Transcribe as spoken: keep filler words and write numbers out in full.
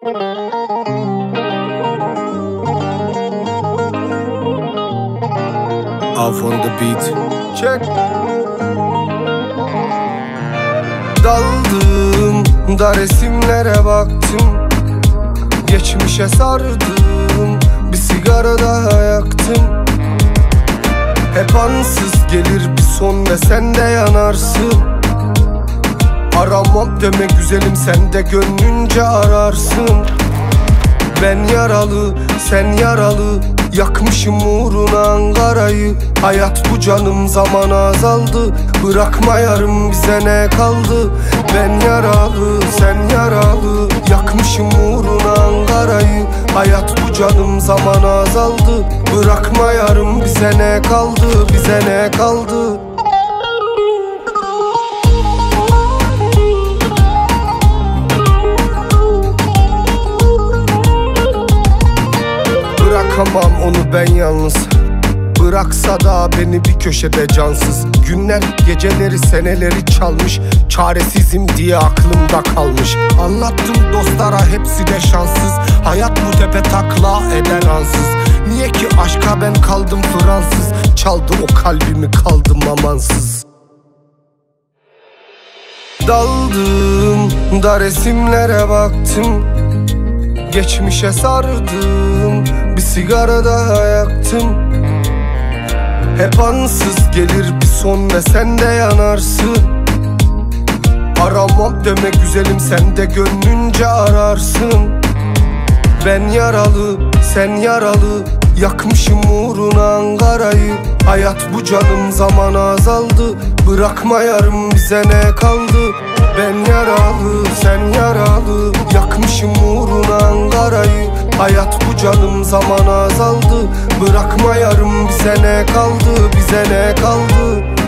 Off on the beat. Check. Daldım da resimlere baktım, geçmişe sardım, bir sigara daha yaktım. Hep ansız gelir bir son ve sen de yanarsın. Aramam deme güzelim, sen de gönlünce ararsın. Ben yaralı, sen yaralı, yakmışım uğruna Ankara'yı. Hayat bu canım, zaman azaldı, bırakma yarım, bize ne kaldı? Ben yaralı, sen yaralı, yakmışım uğruna Ankara'yı. Hayat bu canım, zaman azaldı, bırakma yarım, bize ne kaldı? Bize ne kaldı? Bırakamam onu ben yalnız, bıraksa da beni bir köşede cansız. Günler geceleri seneleri çalmış, çaresizim diye aklımda kalmış. Anlattım dostlara, hepsi de şanssız. Hayat bu tepe takla eder ansız. Niye ki aşka ben kaldım Fransız? Çaldı o kalbimi, kaldım amansız. Daldım da resimlere baktım, geçmişe sardım, bir sigara daha yaktım. Hep ansız gelir bir son ve sen de yanarsın. Aramam deme güzelim, sen de gönlünce ararsın. Ben yaralı, sen yaralı, yakmışım uğruna Ankara'yı. Hayat bu canım, zaman azaldı, bırakma yarım, bize ne kaldı? Ben yaralı, sen yaralı, yakmışım uğruna Ankara'yı. Hayat bu canım, zaman azaldı, bırakma yarım, bize ne kaldı? Bize ne kaldı?